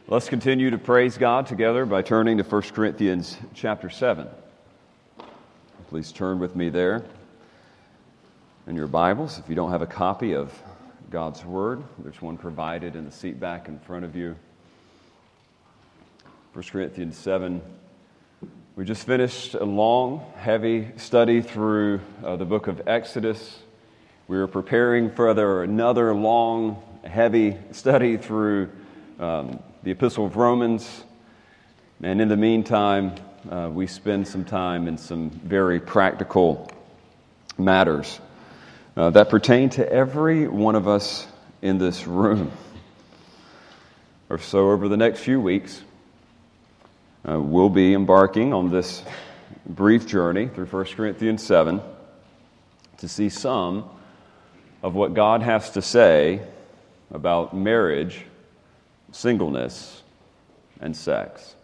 Let's continue to praise God together by turning to 1 Corinthians chapter 7. Please turn with me there in your Bibles. If you don't have a copy of God's Word, there's one provided in the seat back in front of you. 1 Corinthians 7. We just finished a long, heavy study through the book of Exodus. We are preparing for another long, heavy study through the Epistle of Romans, and in the meantime, we spend some time in some very practical matters that pertain to every one of us in this room. So over the next few weeks, we'll be embarking on this brief journey through 1 Corinthians 7 to see some of what God has to say about marriage, singleness, and sex.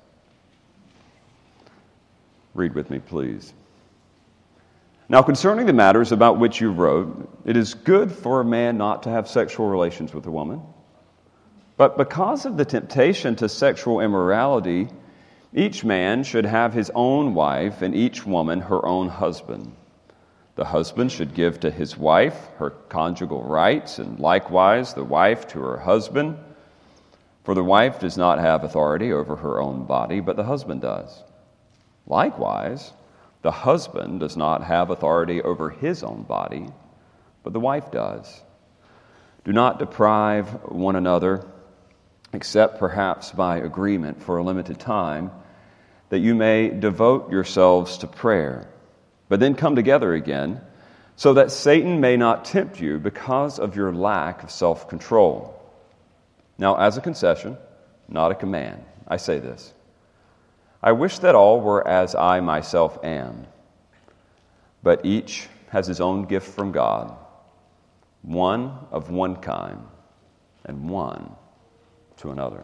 Read with me, please. Now, concerning the matters about which you wrote, it is good for a man not to have sexual relations with a woman. But because of the temptation to sexual immorality, each man should have his own wife and each woman her own husband. The husband should give to his wife her conjugal rights, and likewise the wife to her husband. For the wife does not have authority over her own body, but the husband does. Likewise, the husband does not have authority over his own body, but the wife does. Do not deprive one another, except perhaps by agreement for a limited time, that you may devote yourselves to prayer, but then come together again, so that Satan may not tempt you because of your lack of self-control. Now, as a concession, not a command, I say this. I wish that all were as I myself am, but each has his own gift from God, one of one kind, and one to another.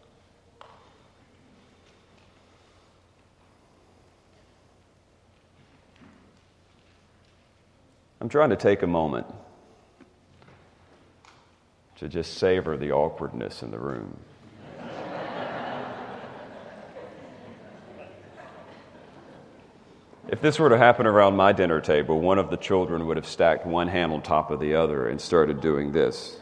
I'm trying to take a moment to just savor the awkwardness in the room. If this were to happen around my dinner table, one of the children would have stacked one hand on top of the other and started doing this.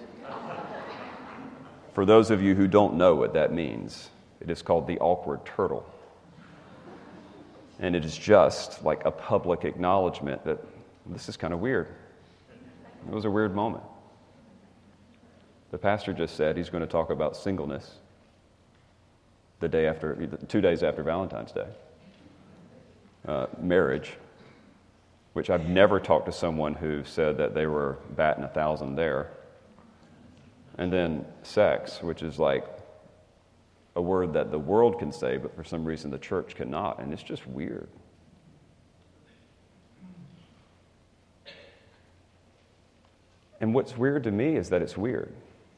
For those of you who don't know what that means, it is called the awkward turtle. And it is just like a public acknowledgement that this is kind of weird. It was a weird moment. The pastor just said he's going to talk about singleness 2 days after Valentine's Day. Marriage, which I've never talked to someone who said that they were batting 1,000 there. And then sex, which is like a word that the world can say, but for some reason the church cannot, and it's just weird. And what's weird to me is that it's weird.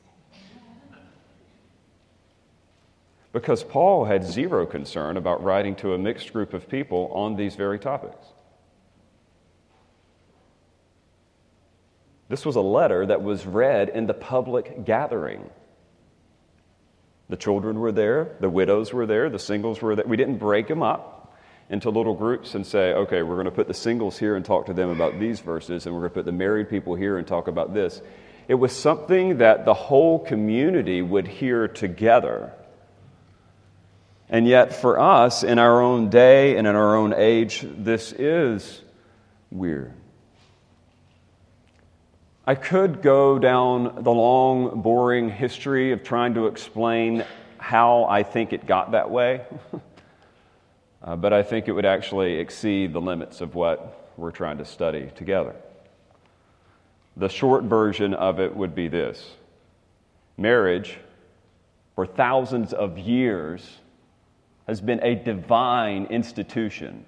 Because Paul had zero concern about writing to a mixed group of people on these very topics. This was a letter that was read in the public gathering. The children were there, the widows were there, the singles were there. We didn't break them up into little groups and say, okay, we're going to put the singles here and talk to them about these verses, and we're going to put the married people here and talk about this. It was something that the whole community would hear together. And yet for us, in our own day and in our own age, this is weird. I could go down the long, boring history of trying to explain how I think it got that way, but I think it would actually exceed the limits of what we're trying to study together. The short version of it would be this. Marriage, for thousands of years, has been a divine institution.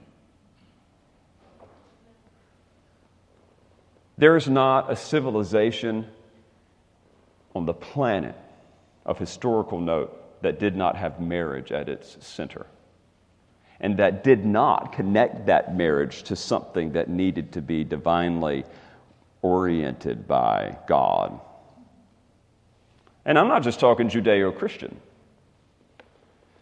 There's not a civilization on the planet of historical note that did not have marriage at its center, and that did not connect that marriage to something that needed to be divinely oriented by God. And I'm not just talking Judeo-Christian.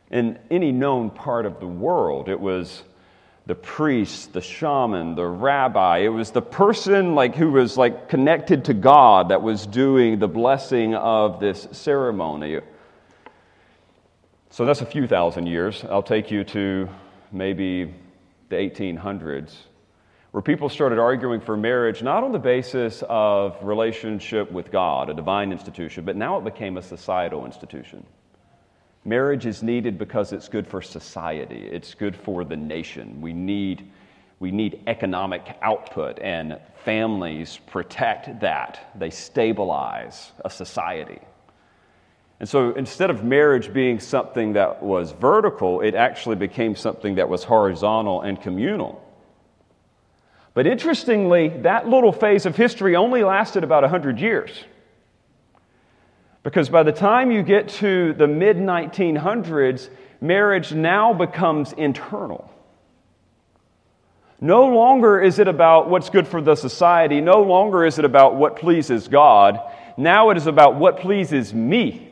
in any known part of the world. It was the priest, the shaman, the rabbi. It was the person who was connected to God that was doing the blessing of this ceremony. So that's a few thousand years. I'll take you to maybe the 1800s, where people started arguing for marriage not on the basis of relationship with God, a divine institution, but now it became a societal institution. Marriage is needed because it's good for society. It's good for the nation. We need economic output, and families protect that. They stabilize a society. And so instead of marriage being something that was vertical, it actually became something that was horizontal and communal. But interestingly, that little phase of history only lasted about 100 years. Because by the time you get to the mid-1900s, marriage now becomes internal. No longer is it about what's good for the society. No longer is it about what pleases God. Now it is about what pleases me.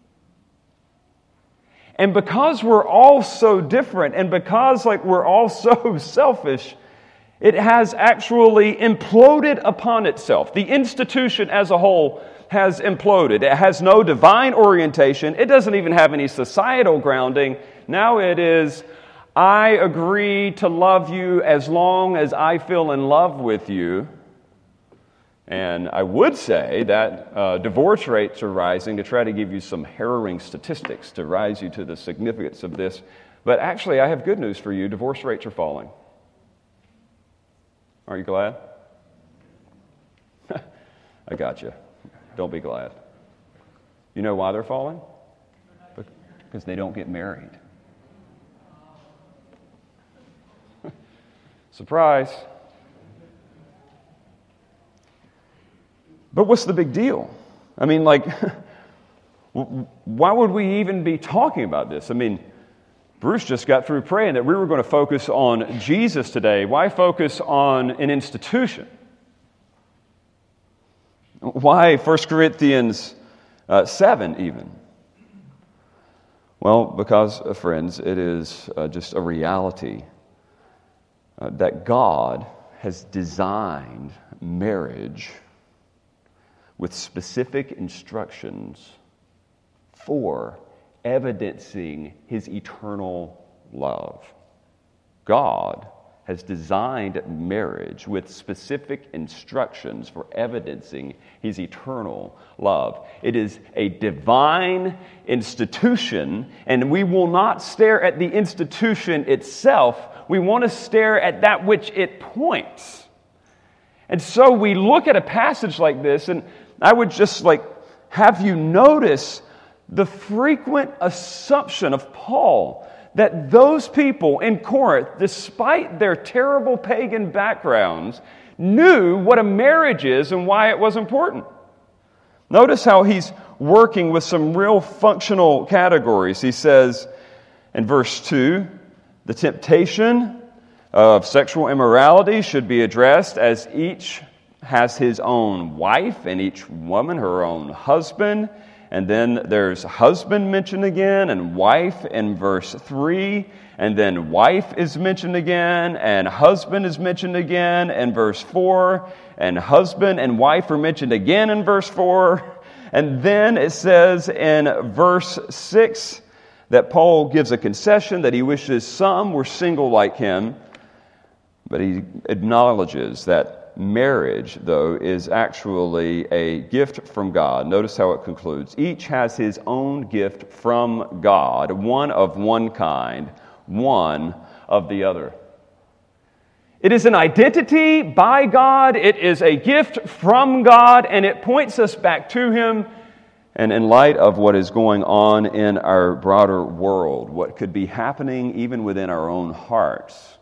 And because we're all so different, and because we're all so selfish, it has actually imploded upon itself. The institution as a whole has imploded. It has no divine orientation. It doesn't even have any societal grounding. Now it is, I agree to love you as long as I feel in love with you. And I would say that divorce rates are rising, to try to give you some harrowing statistics to rise you to the significance of this. But actually, I have good news for you. Divorce rates are falling. Aren't you glad? I got you. Don't be glad. You know why they're falling? Because they don't get married. Surprise. But what's the big deal? I mean, why would we even be talking about this? I mean, Bruce just got through praying that we were going to focus on Jesus today. Why focus on an institution? Why 1 Corinthians 7 even? Well, because, friends, it is just a reality that God has designed marriage with specific instructions for evidencing His eternal love. God has designed marriage with specific instructions for evidencing His eternal love. It is a divine institution, and we will not stare at the institution itself. We want to stare at that which it points. And so we look at a passage like this, and I would just have you notice the frequent assumption of Paul that those people in Corinth, despite their terrible pagan backgrounds, knew what a marriage is and why it was important. Notice how he's working with some real functional categories. He says in verse 2, the temptation of sexual immorality should be addressed as each has his own wife and each woman her own husband. And then there's husband mentioned again and wife in verse 3. And then wife is mentioned again and husband is mentioned again in verse 4. And husband and wife are mentioned again in verse 4. And then it says in verse 6 that Paul gives a concession that he wishes some were single like him. But he acknowledges that marriage, though, is actually a gift from God. Notice how it concludes. Each has his own gift from God, one of one kind, one of the other. It is an identity by God, it is a gift from God, and it points us back to Him. And in light of what is going on in our broader world, what could be happening even within our own hearts,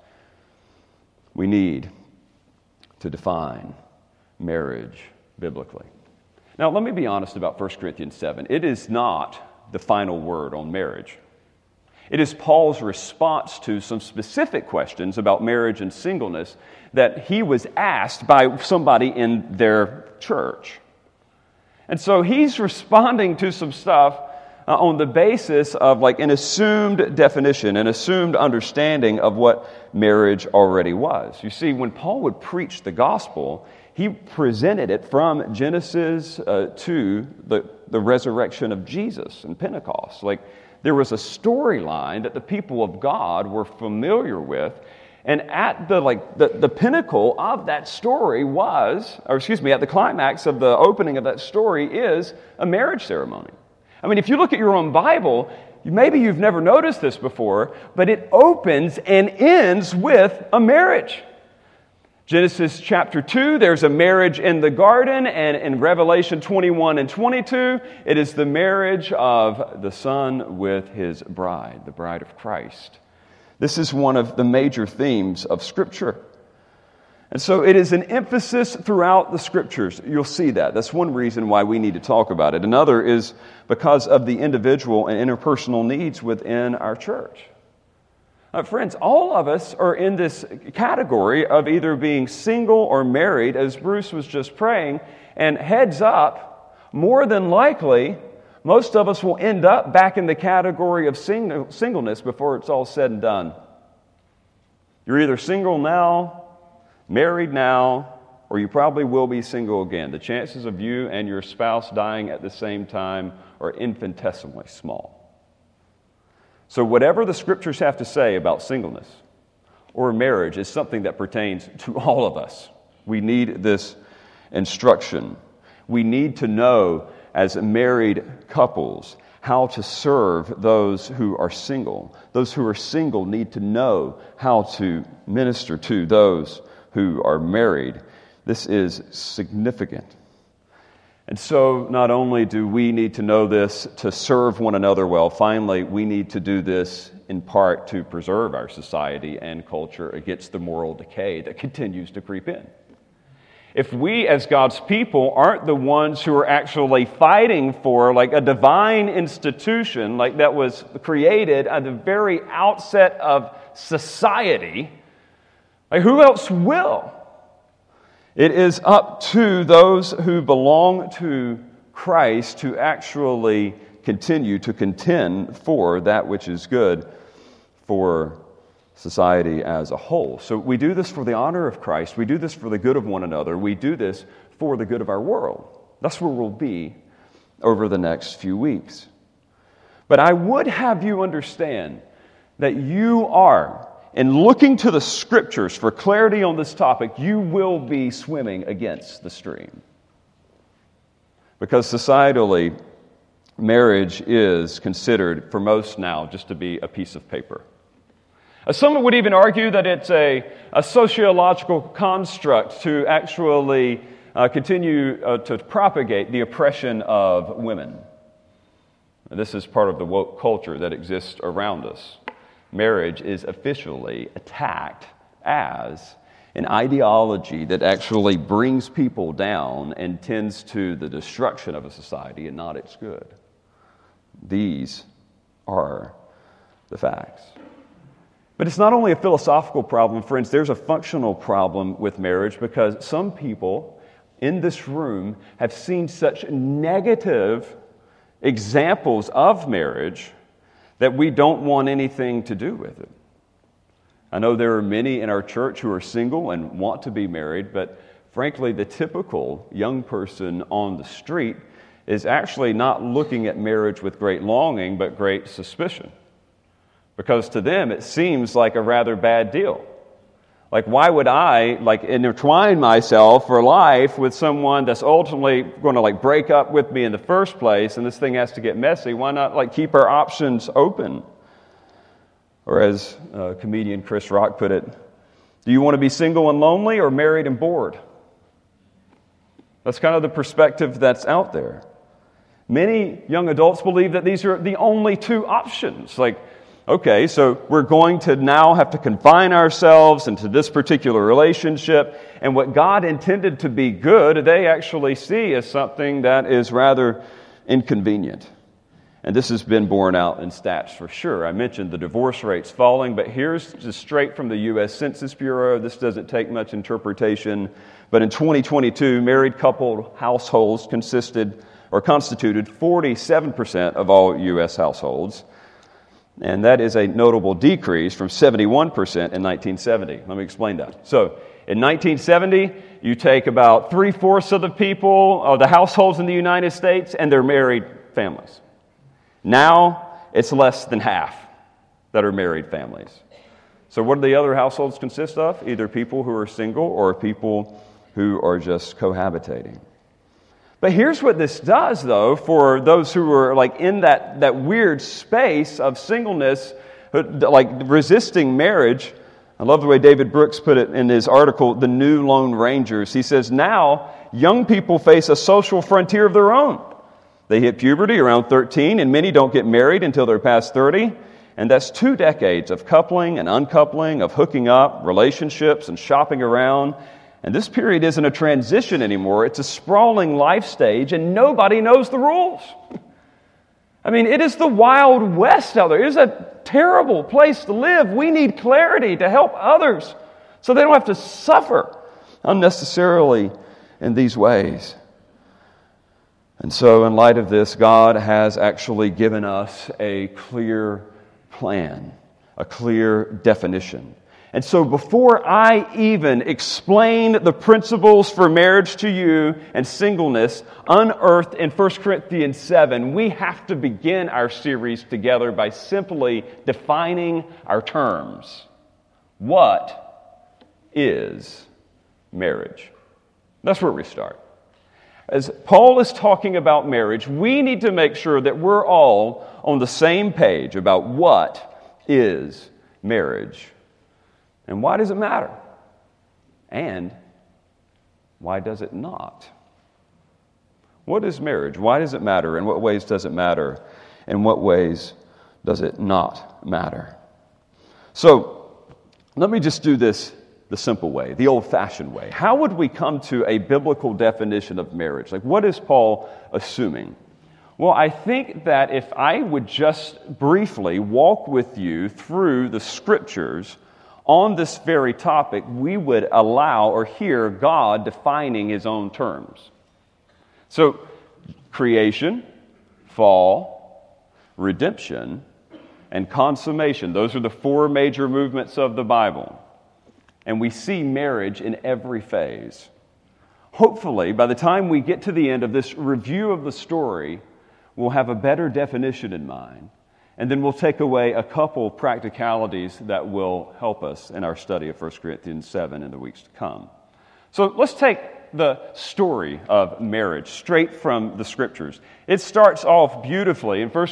we need to define marriage biblically. Now, let me be honest about 1 Corinthians 7. It is not the final word on marriage. It is Paul's response to some specific questions about marriage and singleness that he was asked by somebody in their church. And so he's responding to some stuff on the basis of like an assumed definition, an assumed understanding of what marriage already was. You see, when Paul would preach the gospel, he presented it from Genesis to the resurrection of Jesus and Pentecost. Like, there was a storyline that the people of God were familiar with, and at the pinnacle of that story at the climax of the opening of that story is a marriage ceremony. I mean, if you look at your own Bible, maybe you've never noticed this before, but it opens and ends with a marriage. Genesis chapter 2, there's a marriage in the garden, and in Revelation 21 and 22, it is the marriage of the Son with his bride, the bride of Christ. This is one of the major themes of Scripture. And so it is an emphasis throughout the Scriptures. You'll see that. That's one reason why we need to talk about it. Another is because of the individual and interpersonal needs within our church. Friends, all of us are in this category of either being single or married, as Bruce was just praying. And heads up, more than likely, most of us will end up back in the category of singleness before it's all said and done. You're either single now, married now, or you probably will be single again. The chances of you and your spouse dying at the same time are infinitesimally small. So whatever the Scriptures have to say about singleness or marriage is something that pertains to all of us. We need this instruction. We need to know, as married couples, how to serve those who are single. Those who are single need to know how to minister to those who are married. This is significant. And so not only do we need to know this to serve one another well, finally, we need to do this in part to preserve our society and culture against the moral decay that continues to creep in. If we as God's people aren't the ones who are actually fighting for like a divine institution like that was created at the very outset of society, like who else will? It is up to those who belong to Christ to actually continue to contend for that which is good for society as a whole. So we do this for the honor of Christ. We do this for the good of one another. We do this for the good of our world. That's where we'll be over the next few weeks. But I would have you understand that you are, in looking to the Scriptures for clarity on this topic, you will be swimming against the stream. Because societally, marriage is considered, for most now, just to be a piece of paper. Some would even argue that it's a sociological construct to actually continue to propagate the oppression of women. This is part of the woke culture that exists around us. Marriage is officially attacked as an ideology that actually brings people down and tends to the destruction of a society and not its good. These are the facts. But it's not only a philosophical problem, friends. There's a functional problem with marriage because some people in this room have seen such negative examples of marriage that we don't want anything to do with it. I know there are many in our church who are single and want to be married, but frankly, the typical young person on the street is actually not looking at marriage with great longing, but great suspicion. Because to them, it seems like a rather bad deal. Like, why would I, intertwine myself for life with someone that's ultimately going to, break up with me in the first place, and this thing has to get messy? Why not, keep our options open? Or as comedian Chris Rock put it, do you want to be single and lonely or married and bored? That's kind of the perspective that's out there. Many young adults believe that these are the only two options. Okay, so we're going to now have to confine ourselves into this particular relationship, and what God intended to be good, they actually see as something that is rather inconvenient. And this has been borne out in stats for sure. I mentioned the divorce rates falling, but here's just straight from the U.S. Census Bureau. This doesn't take much interpretation. But in 2022, married couple households consisted or constituted 47% of all U.S. households. And that is a notable decrease from 71% in 1970. Let me explain that. So, in 1970, you take about 3/4 of the people, of the households in the United States, and they're married families. Now, it's less than half that are married families. So what do the other households consist of? Either people who are single or people who are just cohabitating. But here's what this does, though, for those who are like in that weird space of singleness, like resisting marriage. I love the way David Brooks put it in his article, The New Lone Rangers. He says, now young people face a social frontier of their own. They hit puberty around 13, and many don't get married until they're past 30. And that's 2 decades of coupling and uncoupling, of hooking up, relationships, and shopping around. And this period isn't a transition anymore. It's a sprawling life stage, and nobody knows the rules. I mean, it is the Wild West out there. It is a terrible place to live. We need clarity to help others so they don't have to suffer unnecessarily in these ways. And so, in light of this, God has actually given us a clear plan, a clear definition. And so before I even explain the principles for marriage to you and singleness unearthed in 1 Corinthians 7, we have to begin our series together by simply defining our terms. What is marriage? That's where we start. As Paul is talking about marriage, we need to make sure that we're all on the same page about what is marriage. And why does it matter? And why does it not? What is marriage? Why does it matter? In what ways does it matter? In what ways does it not matter? So, let me just do this the simple way, the old-fashioned way. How would we come to a biblical definition of marriage? Like, what is Paul assuming? Well, I think that if I would just briefly walk with you through the Scriptures on this very topic, we would allow or hear God defining His own terms. So, creation, fall, redemption, and consummation. Those are the 4 major movements of the Bible. And we see marriage in every phase. Hopefully, by the time we get to the end of this review of the story, we'll have a better definition in mind. And then we'll take away a couple practicalities that will help us in our study of 1 Corinthians 7 in the weeks to come. So let's take the story of marriage straight from the Scriptures. It starts off beautifully in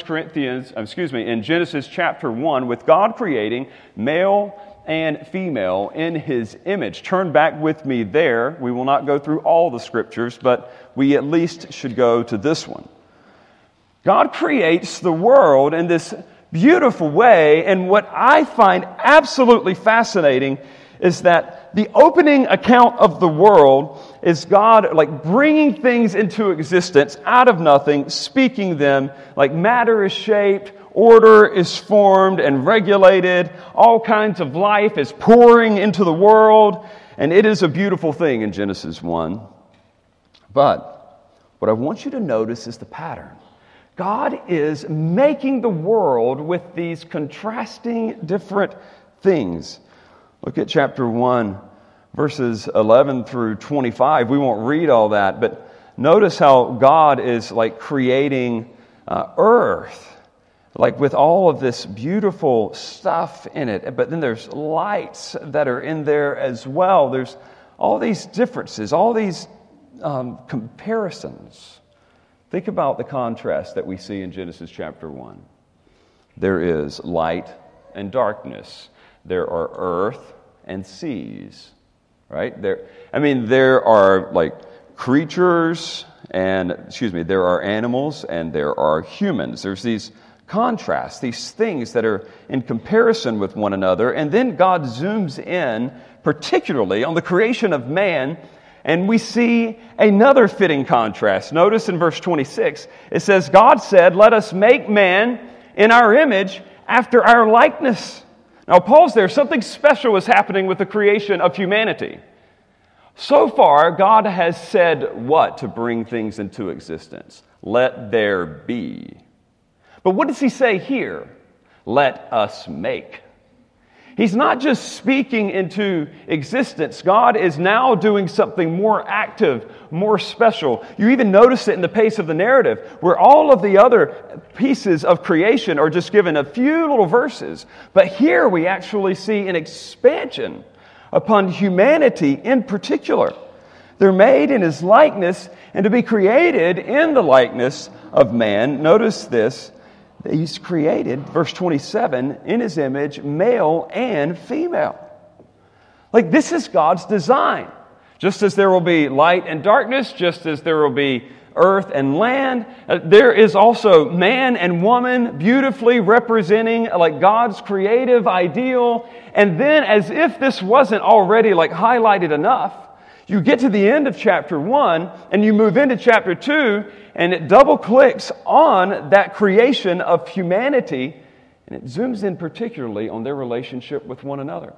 in Genesis chapter 1 with God creating male and female in His image. Turn back with me there. We will not go through all the Scriptures, but we at least should go to this one. God creates the world in this beautiful way, and what I find absolutely fascinating is that the opening account of the world is God like bringing things into existence out of nothing, speaking them, like matter is shaped, order is formed and regulated, all kinds of life is pouring into the world, and it is a beautiful thing in Genesis 1. But what I want you to notice is the pattern. God is making the world with these contrasting different things. Look at chapter 1, verses 11 through 25. We won't read all that, but notice how God is like creating earth, like with all of this beautiful stuff in it. But then there's lights that are in there as well. There's all these differences, all these comparisons. Think about the contrast that we see in Genesis chapter 1. There is light and darkness. There are earth and seas, right? There are like creatures there are animals and there are humans. There's these contrasts, these things that are in comparison with one another. And then God zooms in particularly on the creation of man, and we see another fitting contrast. Notice in verse 26, it says, God said, let us make man in our image after our likeness. Now pause there. Something special is happening with the creation of humanity. So far, God has said what to bring things into existence? Let there be. But what does he say here? Let us make. He's not just speaking into existence. God is now doing something more active, more special. You even notice it in the pace of the narrative, where all of the other pieces of creation are just given a few little verses. But here we actually see an expansion upon humanity in particular. They're made in his likeness, and to be created in the likeness of man. Notice this. He's created, verse 27, in his image, male and female. Like, this is God's design. Just as there will be light and darkness, just as there will be earth and land, there is also man and woman beautifully representing like God's creative ideal. And then, as if this wasn't already like highlighted enough, you get to the end of chapter 1 and you move into chapter 2, and it double clicks on that creation of humanity, and it zooms in particularly on their relationship with one another.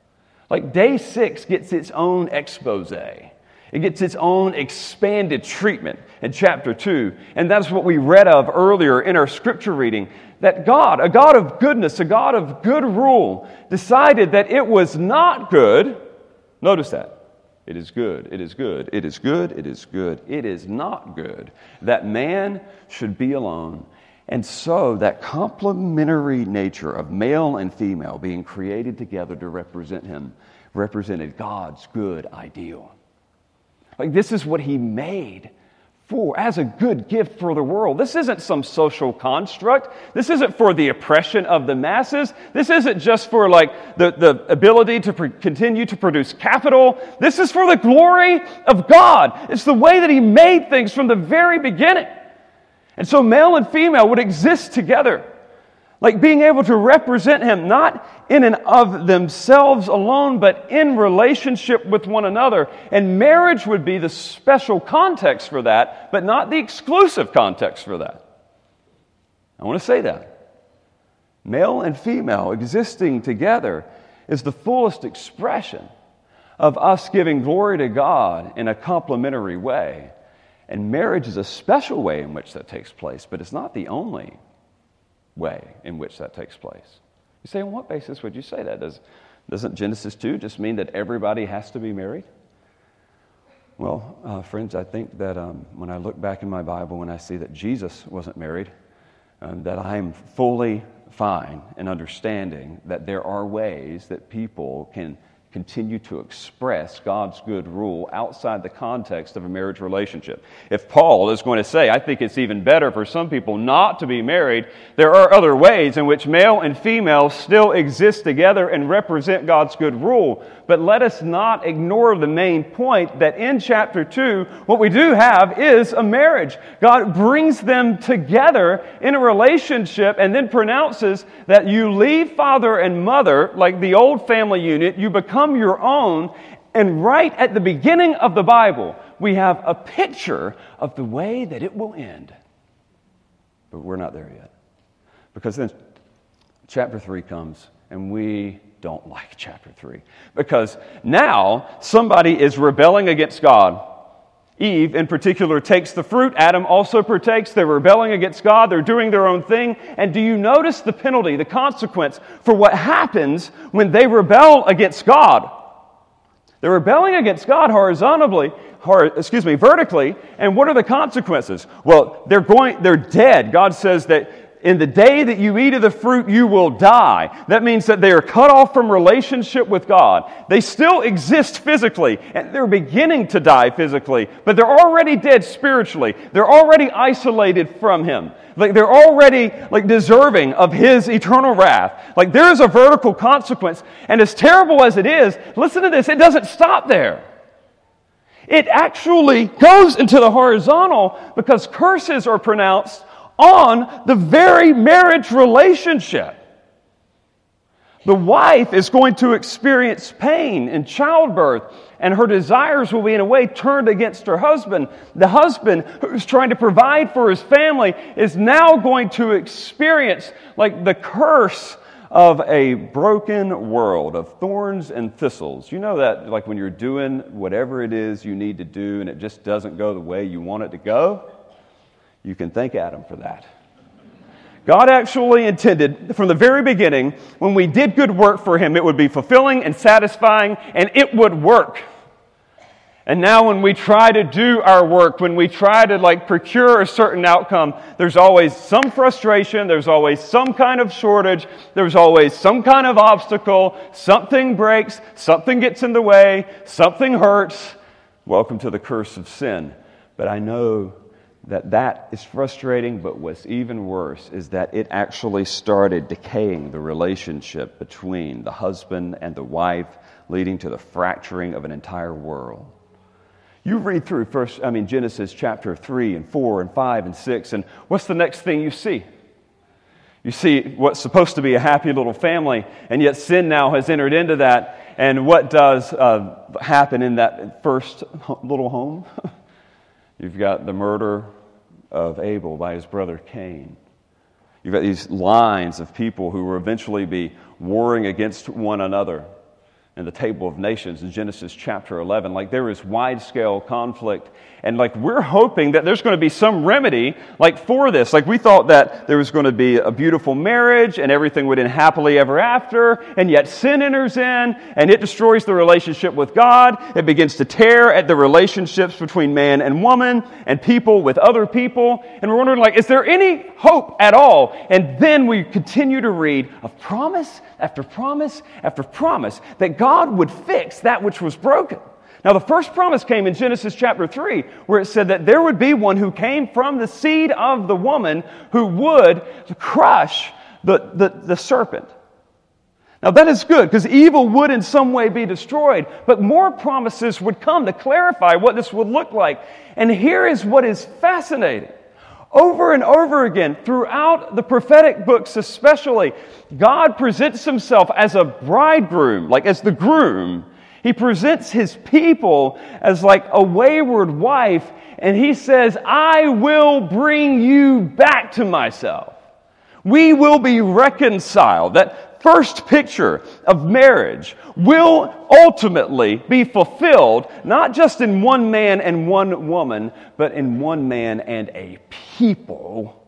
Like, day 6 gets its own expose. It gets its own expanded treatment in chapter 2. And that's what we read of earlier in our scripture reading. That God, a God of goodness, a God of good rule, decided that it was not good. Notice that. It is good, it is good, it is good, it is good. It is not good that man should be alone. And so that complementary nature of male and female being created together to represent him represented God's good ideal. Like, this is what he made for as a good gift for the world. This isn't some social construct. This isn't for the oppression of the masses. This isn't just for like the ability to continue to produce capital. This is for the glory of God. It's the way that he made things from the very beginning. And so male and female would exist together, like being able to represent him, not in and of themselves alone, but in relationship with one another. And marriage would be the special context for that, but not the exclusive context for that. I want to say that. Male and female existing together is the fullest expression of us giving glory to God in a complementary way. And marriage is a special way in which that takes place, but it's not the only way in which that takes place. You say, on what basis would you say that? Doesn't Genesis 2 just mean that everybody has to be married? Well, friends, I think that when I look back in my Bible, when I see that Jesus wasn't married, that I'm fully fine in understanding that there are ways that people can continue to express God's good rule outside the context of a marriage relationship. If Paul is going to say, I think it's even better for some people not to be married, there are other ways in which male and female still exist together and represent God's good rule. But let us not ignore the main point that in chapter 2, what we do have is a marriage. God brings them together in a relationship and then pronounces that you leave father and mother, like the old family unit, you become your own. And right at the beginning of the Bible, we have a picture of the way that it will end. But we're not there yet. Because then chapter 3 comes, and we don't like chapter 3. Because now somebody is rebelling against God. Eve, in particular, takes the fruit. Adam also partakes. They're rebelling against God. They're doing their own thing. And do you notice the penalty, the consequence for what happens when they rebel against God? They're rebelling against God vertically. And what are the consequences? Well, they're dead. God says that in the day that you eat of the fruit, you will die. That means that they are cut off from relationship with God. They still exist physically, and they're beginning to die physically, but they're already dead spiritually. They're already isolated from Him. Like, they're already deserving of His eternal wrath. Like, there is a vertical consequence, and as terrible as it is, listen to this, it doesn't stop there. It actually goes into the horizontal because curses are pronounced on the very marriage relationship. The wife is going to experience pain in childbirth, and her desires will be in a way turned against her husband. The husband, who's trying to provide for his family, is now going to experience the curse of a broken world of thorns and thistles. You know that, like when you're doing whatever it is you need to do and it just doesn't go the way you want it to go? You can thank Adam for that. God actually intended from the very beginning, when we did good work for Him, it would be fulfilling and satisfying, and it would work. And now when we try to do our work, when we try to procure a certain outcome, there's always some frustration, there's always some kind of shortage, there's always some kind of obstacle, something breaks, something gets in the way, something hurts. Welcome to the curse of sin. But I know that is frustrating, but what's even worse is that it actually started decaying the relationship between the husband and the wife, leading to the fracturing of an entire world. You read through Genesis chapter 3 and 4 and 5 and 6, and what's the next thing you see? You see what's supposed to be a happy little family, and yet sin now has entered into that. And what does happen in that first little home? You've got the murder of Abel by his brother Cain. You've got these lines of people who will eventually be warring against one another. In the Table of Nations in Genesis chapter 11. There is wide-scale conflict. And we're hoping that there's going to be some remedy for this. We thought that there was going to be a beautiful marriage and everything would end happily ever after. And yet sin enters in and it destroys the relationship with God. It begins to tear at the relationships between man and woman and people with other people. And we're wondering, is there any hope at all? And then we continue to read of promise after promise after promise that God would fix that which was broken. Now, the first promise came in Genesis chapter 3, where it said that there would be one who came from the seed of the woman who would crush the serpent. Now, that is good, because evil would in some way be destroyed, but more promises would come to clarify what this would look like. And here is what is fascinating. Over and over again, throughout the prophetic books especially, God presents Himself as a bridegroom, as the groom. He presents His people as a wayward wife, and He says, I will bring you back to myself. We will be reconciled. That first picture of marriage will ultimately be fulfilled, not just in one man and one woman, but in one man and a people,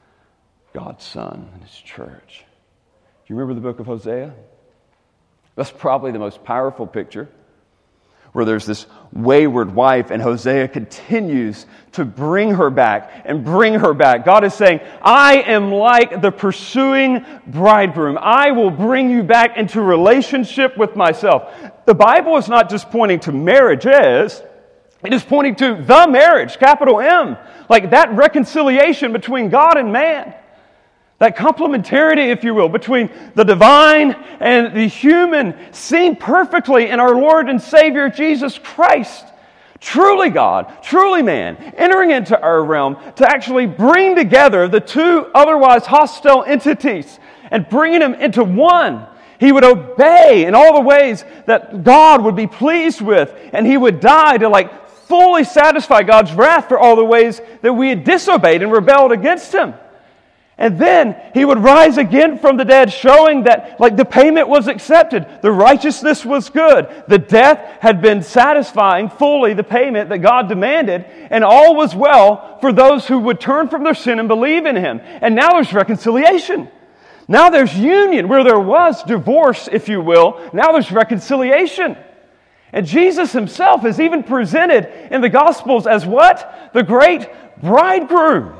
God's Son and His church. Do you remember the book of Hosea? That's probably the most powerful picture, where there's this wayward wife, and Hosea continues to bring her back and bring her back. God is saying, I am like the pursuing bridegroom. I will bring you back into relationship with myself. The Bible is not just pointing to marriages, it is pointing to the marriage, capital M, that reconciliation between God and man. That complementarity, if you will, between the divine and the human, seen perfectly in our Lord and Savior Jesus Christ. Truly God, truly man, entering into our realm to actually bring together the two otherwise hostile entities and bringing them into one. He would obey in all the ways that God would be pleased with, and He would die to fully satisfy God's wrath for all the ways that we had disobeyed and rebelled against Him. And then He would rise again from the dead, showing that the payment was accepted. The righteousness was good. The death had been satisfying fully the payment that God demanded. And all was well for those who would turn from their sin and believe in Him. And now there's reconciliation. Now there's union where there was divorce, if you will. Now there's reconciliation. And Jesus Himself is even presented in the Gospels as what? The great bridegroom.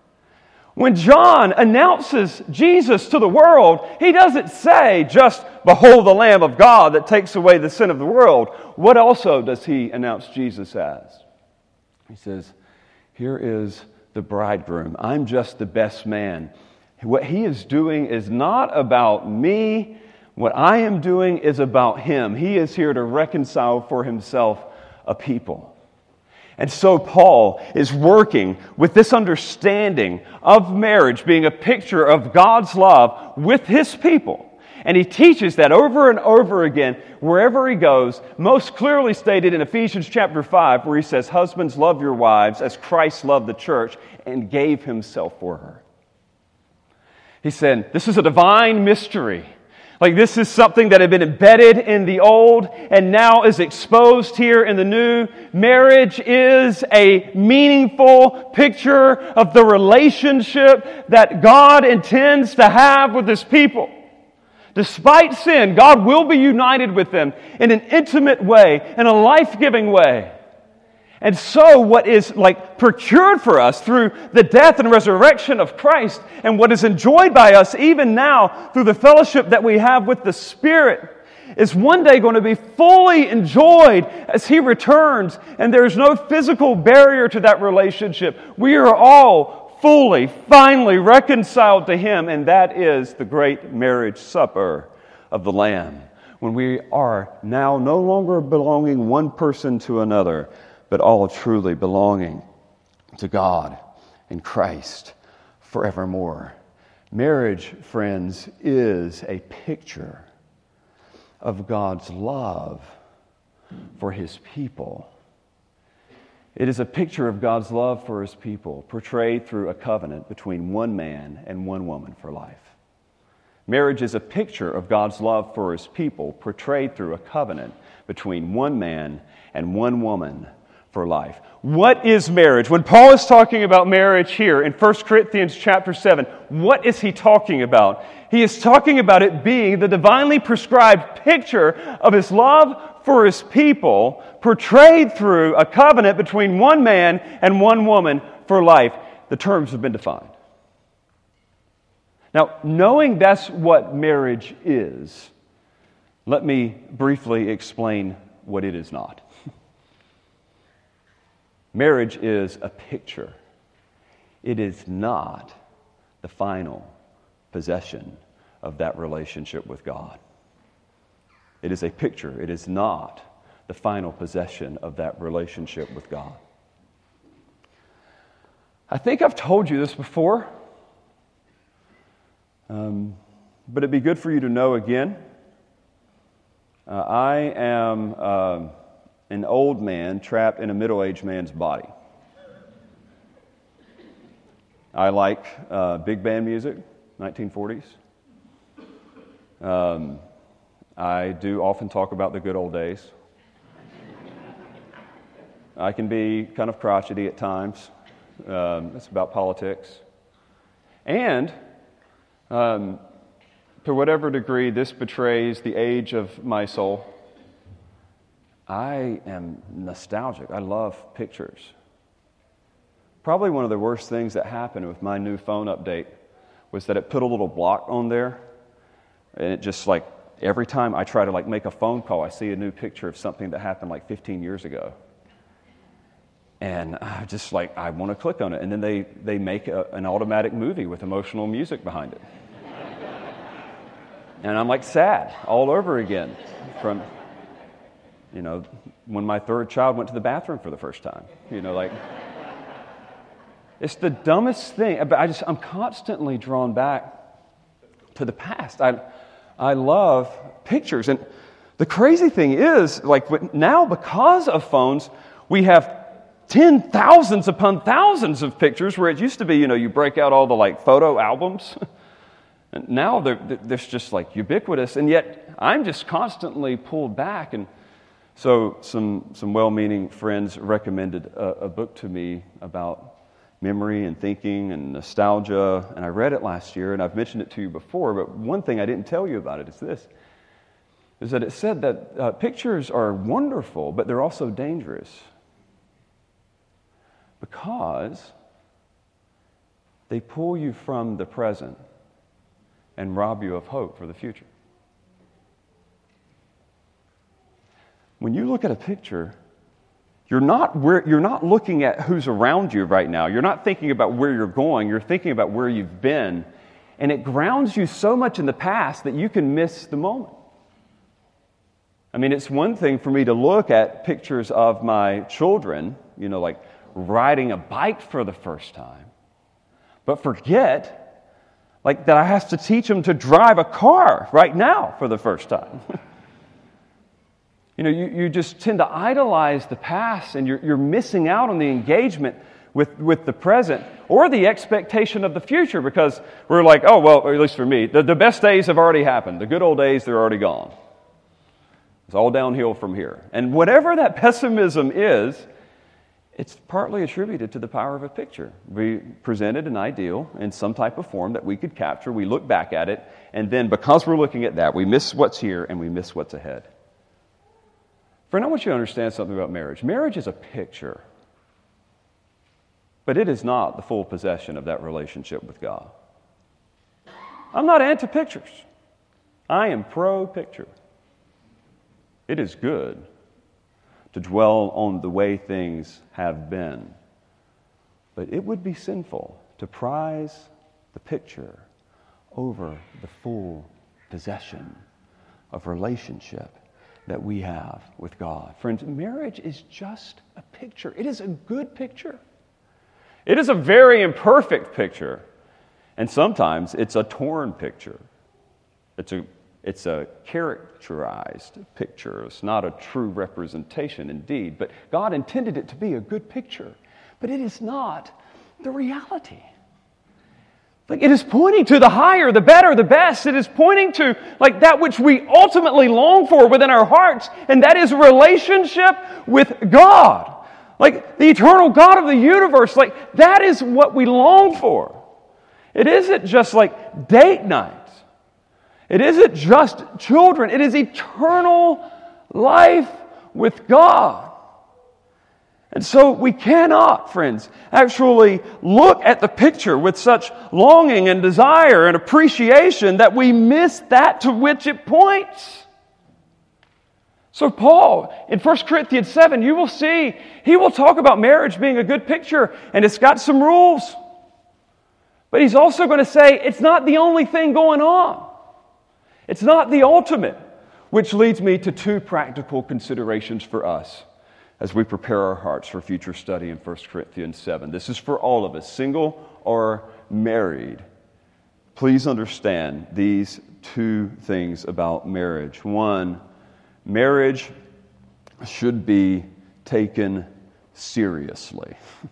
When John announces Jesus to the world, he doesn't say just, behold the Lamb of God that takes away the sin of the world. What also does he announce Jesus as? He says, here is the bridegroom. I'm just the best man. What He is doing is not about me. What I am doing is about Him. He is here to reconcile for Himself a people. And so Paul is working with this understanding of marriage being a picture of God's love with His people. And he teaches that over and over again wherever he goes, most clearly stated in Ephesians chapter 5, where he says, husbands, love your wives as Christ loved the church and gave Himself for her. He said, this is a divine mystery. Like this is something that had been embedded in the old and now is exposed here in the new. Marriage is a meaningful picture of the relationship that God intends to have with His people. Despite sin, God will be united with them in an intimate way, in a life-giving way. And so what is like procured for us through the death and resurrection of Christ and what is enjoyed by us even now through the fellowship that we have with the Spirit is one day going to be fully enjoyed as He returns, and there's no physical barrier to that relationship. We are all fully, finally reconciled to Him, and that is the great marriage supper of the Lamb, when we are now no longer belonging one person to another, but all truly belonging to God in Christ forevermore. Marriage, friends, is a picture of God's love for His people. It is a picture of God's love for His people, portrayed through a covenant between one man and one woman for life. Marriage is a picture of God's love for His people, portrayed through a covenant between one man and one woman for life. What is marriage? When Paul is talking about marriage here in 1 Corinthians chapter 7, what is he talking about? He is talking about it being the divinely prescribed picture of His love for His people, portrayed through a covenant between one man and one woman for life. The terms have been defined. Now, knowing that's what marriage is, let me briefly explain what it is not. Marriage is a picture. It is not the final possession of that relationship with God. It is a picture. It is not the final possession of that relationship with God. I think I've told you this before, but it'd be good for you to know again. I am an old man trapped in a middle-aged man's body. I like big band music, 1940s. I do often talk about the good old days. I can be kind of crotchety at times. It's about politics. And to whatever degree this betrays the age of my soul, I am nostalgic. I love pictures. Probably one of the worst things that happened with my new phone update was that it put a little block on there, and it just like every time I try to like make a phone call, I see a new picture of something that happened like 15 years ago. And I just like, I want to click on it. And then they make an automatic movie with emotional music behind it. And I'm like sad all over again from, when my third child went to the bathroom for the first time. It's the dumbest thing. But I'm constantly drawn back to the past. I love pictures. And the crazy thing is, like now because of phones, we have thousands upon thousands of pictures, where it used to be, you break out all the like photo albums. And now they're just like ubiquitous, and yet I'm just constantly pulled back. And so some well-meaning friends recommended a book to me about memory and thinking and nostalgia, and I read it last year, and I've mentioned it to you before, but one thing I didn't tell you about it is that it said that pictures are wonderful, but they're also dangerous. Because they pull you from the present and rob you of hope for the future. When you look at a picture, you're not looking at who's around you right now. You're not thinking about where you're going. You're thinking about where you've been. And it grounds you so much in the past that you can miss the moment. I mean, it's one thing for me to look at pictures of my children, like riding a bike for the first time, but forget like that I have to teach them to drive a car right now for the first time. You just tend to idolize the past, and you're missing out on the engagement with the present or the expectation of the future, because we're like, oh, well, or at least for me, the best days have already happened. The good old days, they're already gone. It's all downhill from here. And whatever that pessimism is, it's partly attributed to the power of a picture. We presented an ideal in some type of form that we could capture. We look back at it, and then because we're looking at that, we miss what's here and we miss what's ahead. Friend, I want you to understand something about marriage. Marriage is a picture, but it is not the full possession of that relationship with God. I'm not anti-pictures. I am pro-picture. It is good to dwell on the way things have been, but it would be sinful to prize the picture over the full possession of relationship that we have with God. Friends, marriage is just a picture. It is a good picture. It is a very imperfect picture, and sometimes it's a torn picture. It's a characterized picture. It's not a true representation indeed, but God intended it to be a good picture. But it is not the reality. Like, it is pointing to the higher, the better, the best. It is pointing to like that which we ultimately long for within our hearts, and that is relationship with God. Like the eternal God of the universe, like that is what we long for. It isn't just like date nights. It isn't just children. It is eternal life with God. And so we cannot, friends, actually look at the picture with such longing and desire and appreciation that we miss that to which it points. So Paul, in 1 Corinthians 7, you will see, he will talk about marriage being a good picture, and it's got some rules. But he's also going to say it's not the only thing going on. It's not the ultimate, which leads me to two practical considerations for us as we prepare our hearts for future study in 1 Corinthians 7. This is for all of us, single or married. Please understand these two things about marriage. One, marriage should be taken seriously.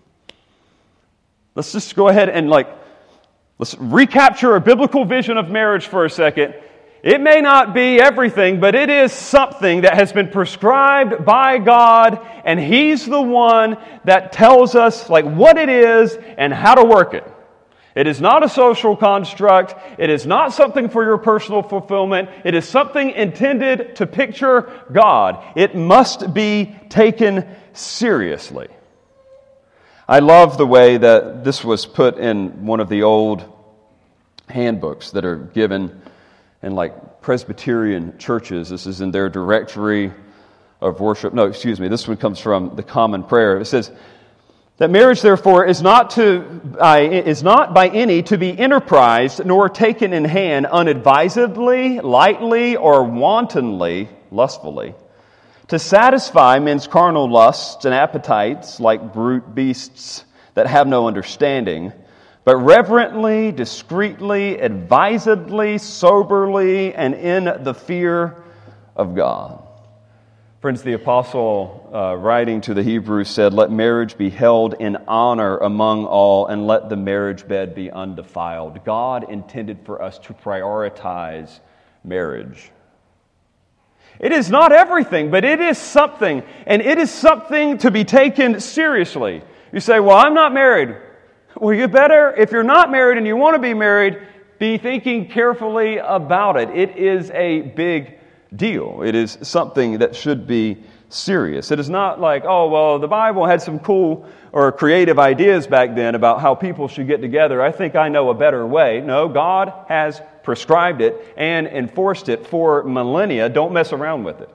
Let's just go ahead and let's recapture a biblical vision of marriage for a second. It may not be everything, but it is something that has been prescribed by God, and He's the one that tells us what it is and how to work it. It is not a social construct. It is not something for your personal fulfillment. It is something intended to picture God. It must be taken seriously. I love the way that this was put in one of the old handbooks that are given in Presbyterian churches. This is in their directory of worship. No, excuse me. This one comes from the Common Prayer. It says that marriage, therefore, is not by any to be enterprised nor taken in hand unadvisedly, lightly, or wantonly, lustfully, to satisfy men's carnal lusts and appetites like brute beasts that have no understanding, but reverently, discreetly, advisedly, soberly, and in the fear of God. Friends, the apostle writing to the Hebrews said, "Let marriage be held in honor among all, and let the marriage bed be undefiled." God intended for us to prioritize marriage. It is not everything, but it is something, and it is something to be taken seriously. You say, "Well, I'm not married." Well, you better, if you're not married and you want to be married, be thinking carefully about it. It is a big deal. It is something that should be serious. It is not like, oh, well, the Bible had some cool or creative ideas back then about how people should get together. I think I know a better way. No, God has prescribed it and enforced it for millennia. Don't mess around with it.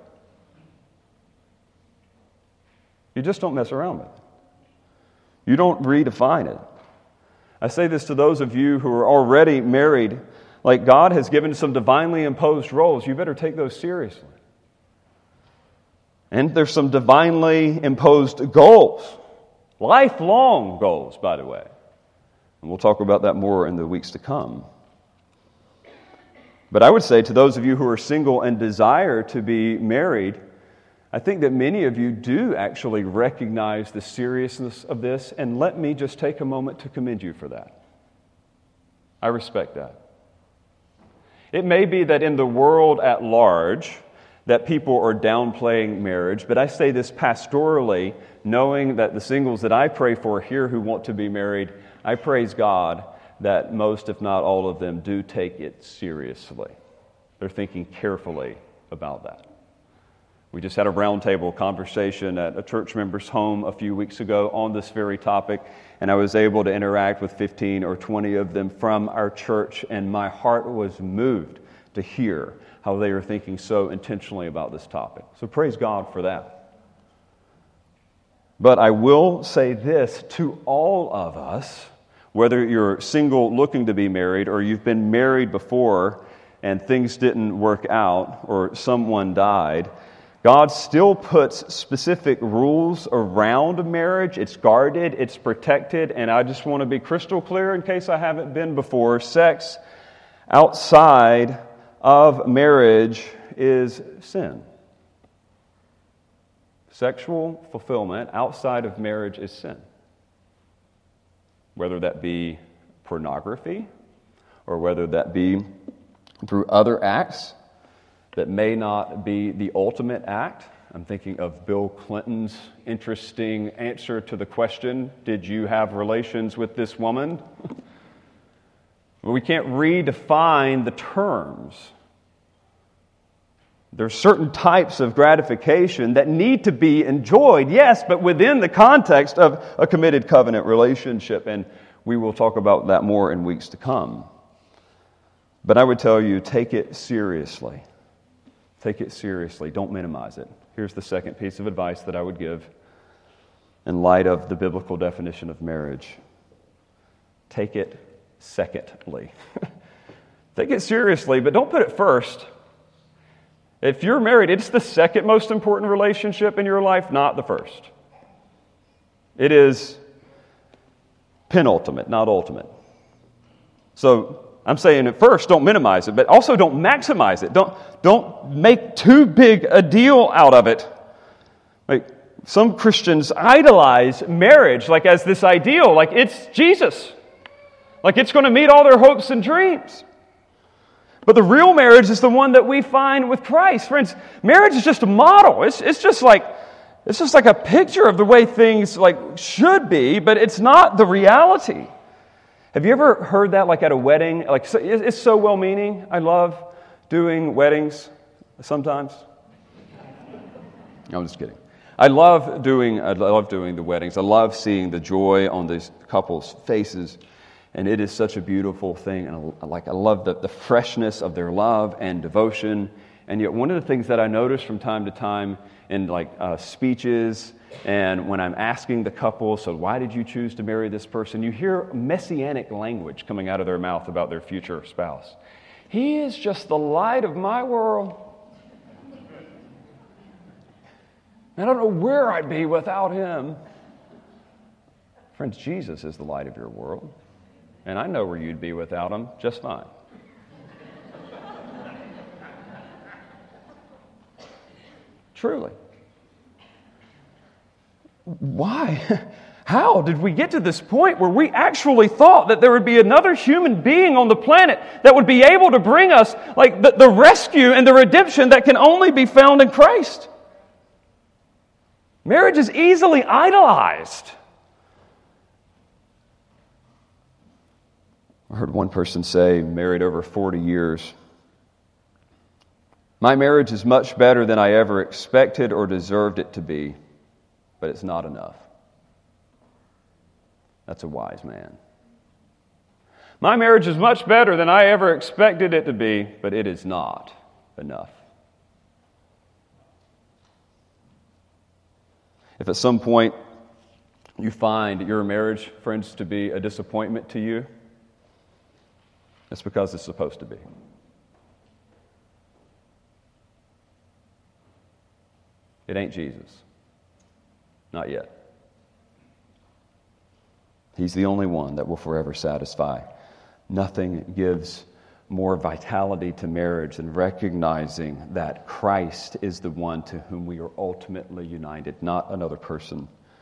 You just don't mess around with it. You don't redefine it. I say this to those of you who are already married. God has given some divinely imposed roles. You better take those seriously. And there's some divinely imposed goals. Lifelong goals, by the way. And we'll talk about that more in the weeks to come. But I would say to those of you who are single and desire to be married, I think that many of you do actually recognize the seriousness of this, and let me just take a moment to commend you for that. I respect that. It may be that in the world at large, that people are downplaying marriage, but I say this pastorally, knowing that the singles that I pray for here who want to be married, I praise God that most, if not all of them, do take it seriously. They're thinking carefully about that. We just had a roundtable conversation at a church member's home a few weeks ago on this very topic, and I was able to interact with 15 or 20 of them from our church, and my heart was moved to hear how they are thinking so intentionally about this topic. So praise God for that. But I will say this to all of us, whether you're single looking to be married or you've been married before and things didn't work out or someone died, God still puts specific rules around marriage. It's guarded, it's protected, and I just want to be crystal clear in case I haven't been before. Sex outside of marriage is sin. Sexual fulfillment outside of marriage is sin. Whether that be pornography or whether that be through other acts that may not be the ultimate act. I'm thinking of Bill Clinton's interesting answer to the question, did you have relations with this woman? Well, we can't redefine the terms. There's certain types of gratification that need to be enjoyed, yes, but within the context of a committed covenant relationship, and we will talk about that more in weeks to come. But I would tell you, take it seriously. Take it seriously. Don't minimize it. Here's the second piece of advice that I would give in light of the biblical definition of marriage. Take it secondly. Take it seriously, but don't put it first. If you're married, it's the second most important relationship in your life, not the first. It is penultimate, not ultimate. So I'm saying at first, don't minimize it, but also don't maximize it. Don't make too big a deal out of it. Like some Christians idolize marriage like as this ideal, like it's Jesus. Like it's going to meet all their hopes and dreams. But the real marriage is the one that we find with Christ. Friends, marriage is just a model. It's just like a picture of the way things like should be, but it's not the reality. Have you ever heard that like at a wedding? Like it's so well-meaning. I love doing weddings sometimes. I'm just kidding. I love doing the weddings. I love seeing the joy on these couples' faces, and it is such a beautiful thing. And I love the freshness of their love and devotion. And yet, one of the things that I notice from time to time in speeches. And when I'm asking the couple, so why did you choose to marry this person? You hear messianic language coming out of their mouth about their future spouse. He is just the light of my world. I don't know where I'd be without him. Friends, Jesus is the light of your world. And I know where you'd be without him just fine. Truly. Why? How did we get to this point where we actually thought that there would be another human being on the planet that would be able to bring us like the rescue and the redemption that can only be found in Christ? Marriage is easily idolized. I heard one person say, married over 40 years, my marriage is much better than I ever expected or deserved it to be. But it's not enough. That's a wise man. My marriage is much better than I ever expected it to be, but it is not enough. If at some point you find your marriage, friends, to be a disappointment to you, it's because it's supposed to be. It ain't Jesus. Not yet. He's the only one that will forever satisfy. Nothing gives more vitality to marriage than recognizing that Christ is the one to whom we are ultimately united, not another person.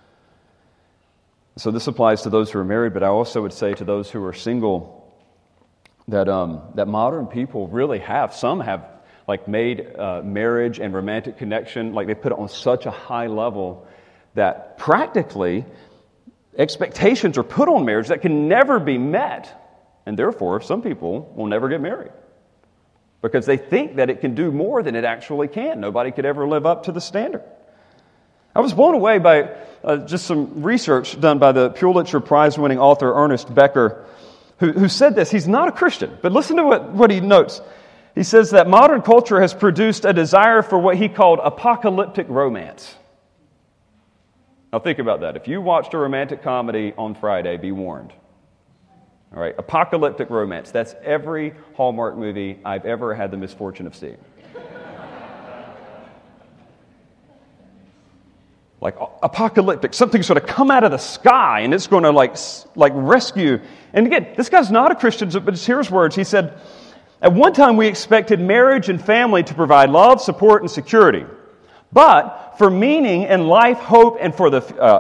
So this applies to those who are married, but I also would say to those who are single that modern people really have. Some have made marriage and romantic connection, they put it on such a high level that practically expectations are put on marriage that can never be met. And therefore, some people will never get married because they think that it can do more than it actually can. Nobody could ever live up to the standard. I was blown away by just some research done by the Pulitzer Prize-winning author Ernest Becker, who said this. He's not a Christian, but listen to what he notes. He says that modern culture has produced a desire for what he called apocalyptic romance. Now think about that. If you watched a romantic comedy on Friday, be warned. All right, apocalyptic romance. That's every Hallmark movie I've ever had the misfortune of seeing. Apocalyptic, something's going to come out of the sky and it's going to rescue. And again, this guy's not a Christian, but it's here's words. He said, "At one time we expected marriage and family to provide love, support, and security. But for meaning and life, hope, and for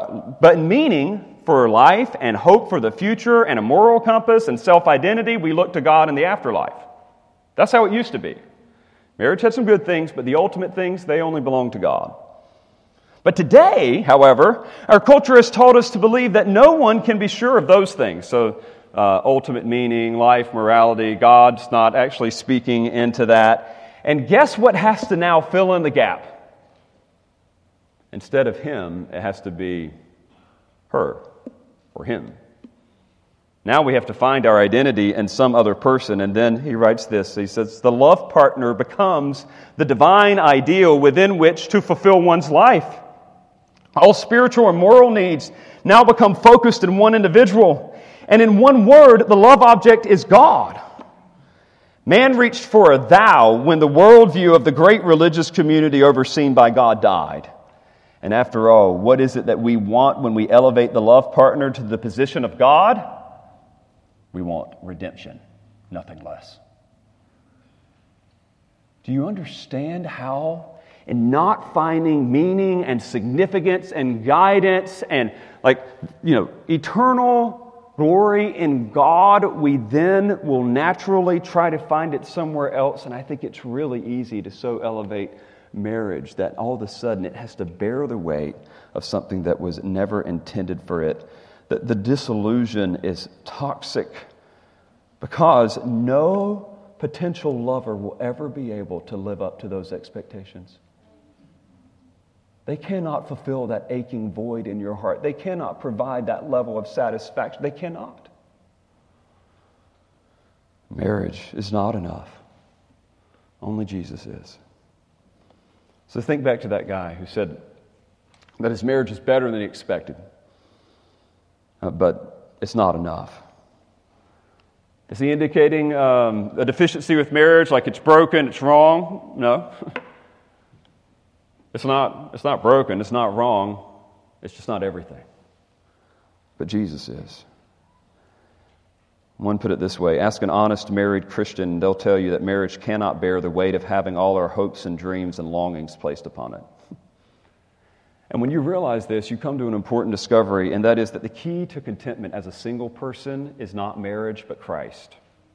life and hope for the future and a moral compass and self-identity, we look to God in the afterlife." That's how it used to be. Marriage had some good things, but the ultimate things, they only belong to God. But today, however, our culture has taught us to believe that no one can be sure of those things. So, ultimate meaning, life, morality, God's not actually speaking into that. And guess what has to now fill in the gap? Instead of him, it has to be her or him. Now we have to find our identity in some other person. And then he writes this. He says, "The love partner becomes the divine ideal within which to fulfill one's life. All spiritual and moral needs now become focused in one individual. And in one word, the love object is God. Man reached for a thou when the worldview of the great religious community overseen by God died. And after all, what is it that we want when we elevate the love partner to the position of God? We want redemption, nothing less." Do you understand how, in not finding meaning and significance and guidance and eternal glory in God, we then will naturally try to find it somewhere else? And I think it's really easy to so elevate marriage that all of a sudden it has to bear the weight of something that was never intended for it. The disillusion is toxic because no potential lover will ever be able to live up to those expectations. They cannot fulfill that aching void in your heart. They cannot provide that level of satisfaction. They cannot. Marriage is not enough. Only Jesus is. So think back to that guy who said that his marriage is better than he expected. But it's not enough. Is he indicating a deficiency with marriage, like it's broken, it's wrong? No. It's not broken, it's not wrong, it's just not everything. But Jesus is. One put it this way: ask an honest married Christian, and they'll tell you that marriage cannot bear the weight of having all our hopes and dreams and longings placed upon it. And when you realize this, you come to an important discovery, and that is that the key to contentment as a single person is not marriage, but Christ.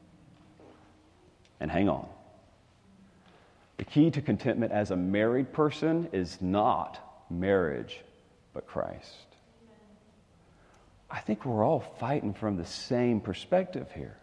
And hang on. The key to contentment as a married person is not marriage, but Christ. I think we're all fighting from the same perspective here.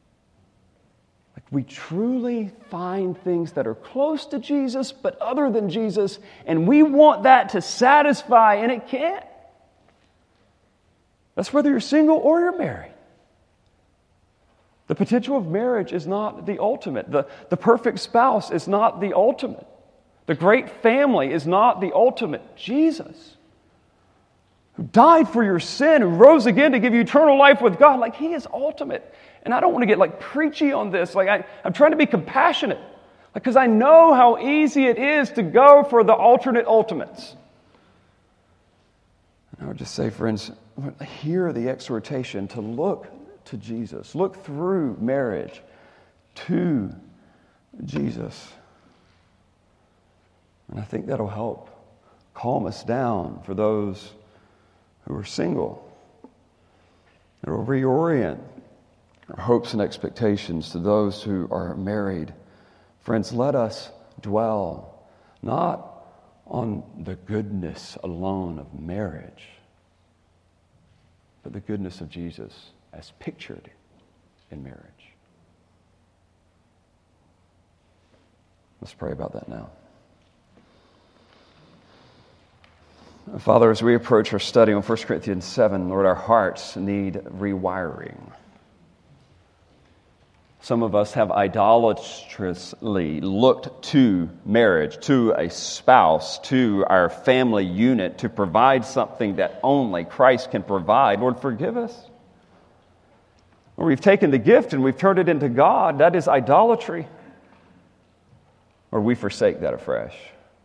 We truly find things that are close to Jesus, but other than Jesus, and we want that to satisfy, and it can't. That's whether you're single or you're married. The potential of marriage is not the ultimate. The perfect spouse is not the ultimate. The great family is not the ultimate. Jesus, who died for your sin, who rose again to give you eternal life with God, He is ultimate. And I don't want to get preachy on this. I'm trying to be compassionate, because I know how easy it is to go for the alternate ultimates. And I would just say, friends, hear the exhortation to look to Jesus. Look through marriage to Jesus. And I think that'll help calm us down for those who are single. It'll reorient our hopes and expectations to those who are married. Friends, let us dwell not on the goodness alone of marriage, but the goodness of Jesus as pictured in marriage. Let's pray about that now. Father, as we approach our study on 1 Corinthians 7, Lord, our hearts need rewiring. Some of us have idolatrously looked to marriage, to a spouse, to our family unit to provide something that only Christ can provide. Lord, forgive us. Or we've taken the gift and we've turned it into God. That is idolatry. Or we forsake that afresh.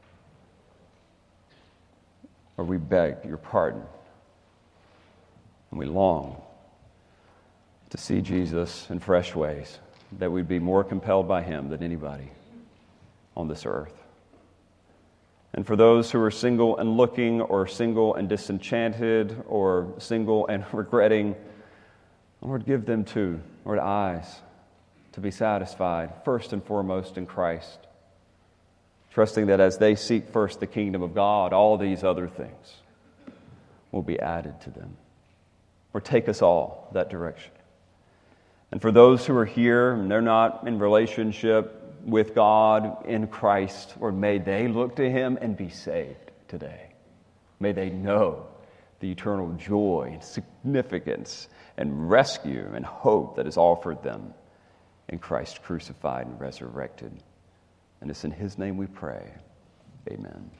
Or we beg your pardon. And we long to see Jesus in fresh ways, that we'd be more compelled by him than anybody on this earth. And for those who are single and looking, or single and disenchanted, or single and regretting, Lord, give them too, Lord, eyes to be satisfied, first and foremost in Christ, trusting that as they seek first the kingdom of God, all these other things will be added to them, or take us all that direction. And for those who are here and they're not in relationship with God in Christ, or may they look to him and be saved today. May they know the eternal joy and significance and rescue and hope that is offered them in Christ crucified and resurrected. And it's in his name we pray. Amen.